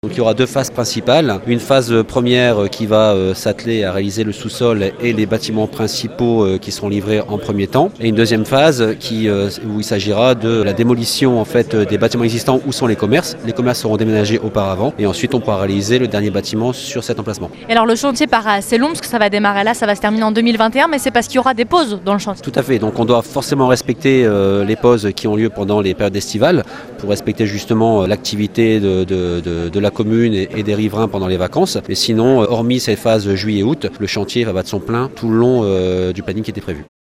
Donc il y aura deux phases principales. Une phase première qui va s'atteler à réaliser le sous-sol et les bâtiments principaux qui seront livrés en premier temps. Et une deuxième phase où il s'agira de la démolition en fait, des bâtiments existants où sont les commerces. Les commerces seront déménagés auparavant et ensuite on pourra réaliser le dernier bâtiment sur cet emplacement. Et alors le chantier paraît assez long parce que ça va démarrer là, ça va se terminer en 2021, mais c'est parce qu'il y aura des pauses dans le chantier. Tout à fait, donc on doit forcément respecter les pauses qui ont lieu pendant les périodes estivales pour respecter justement l'activité de la commune et des riverains pendant les vacances. Et sinon, hormis ces phases juillet-août, le chantier va battre son plein tout le long du planning qui était prévu.